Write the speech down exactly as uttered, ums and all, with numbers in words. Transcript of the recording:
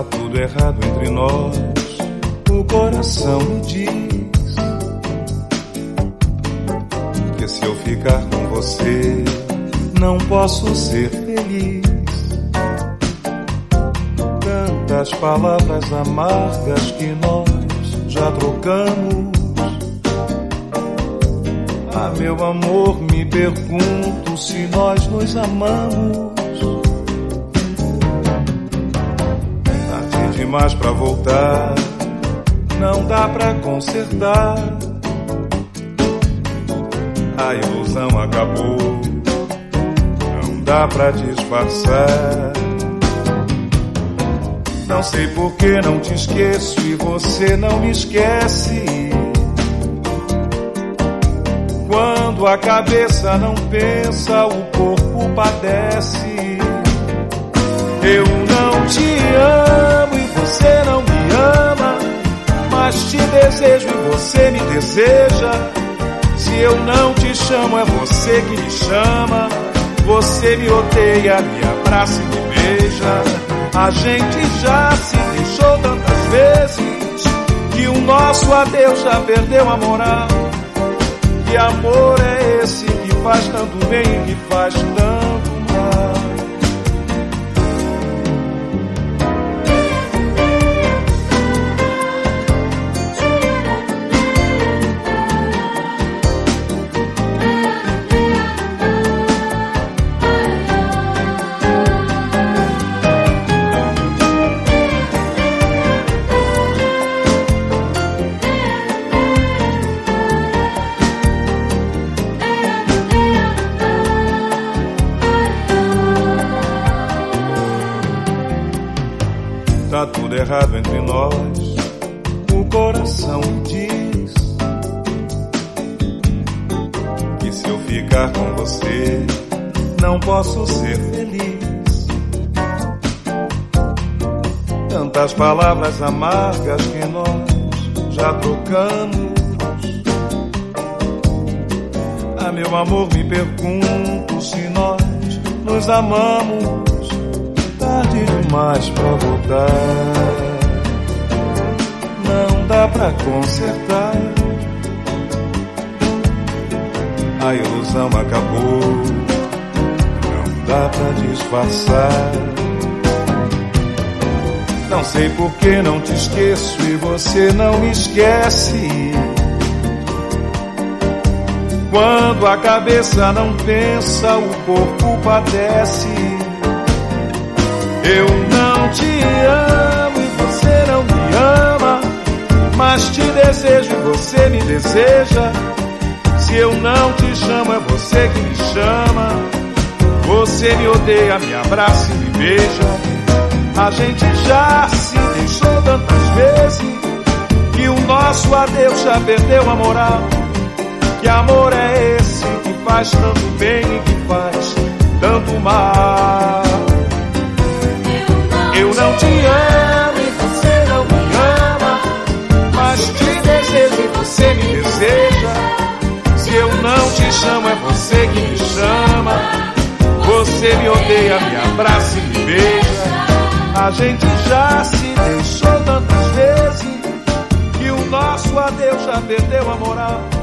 Tá tudo errado entre nós, o coração me diz que se eu ficar com você não posso ser feliz. Tantas palavras amargas que nós já trocamos. Ah, meu amor, me pergunto se nós nos amamos. Tarde demais pra voltar, não dá pra consertar. A ilusão acabou, não dá pra disfarçar. Não sei por que não te esqueço e você não me esquece. Quando a cabeça não pensa, o corpo padece. Eu não te amo e você não me ama, mas te desejo e você me deseja. Se eu não te chamo, é você que me chama. Você me odeia, me abraça e me beija. A gente já se deixou tantas vezes que o nosso adeus já perdeu a moral. Que amor é esse que faz tanto bem e que faz tanto mal? Tá tudo errado entre nós, o coração diz que se eu ficar com você não posso ser feliz. Tantas palavras amargas que nós já trocamos. Ah, meu amor, me pergunto se nós nos amamos. Tarde demais pra voltar, não dá pra consertar. A ilusão acabou, não dá pra disfarçar. Não sei por que não te esqueço e você não me esquece. Quando a cabeça não pensa, o corpo padece. Eu não te amo e você não me ama, mas te desejo e você me deseja. Se eu não te chamo, é você que me chama. Você me odeia, me abraça e me beija. A gente já se deixou tantas vezes que o nosso adeus já perdeu a moral. Que amor é esse que faz tanto bem e que faz tanto mal? Eu não te amo e você não me ama, mas te desejo e você me deseja. Se eu não te chamo, é você que me chama. Você me odeia, me abraça e me beija. A gente já se deixou tantas vezes que o nosso adeus já perdeu a moral.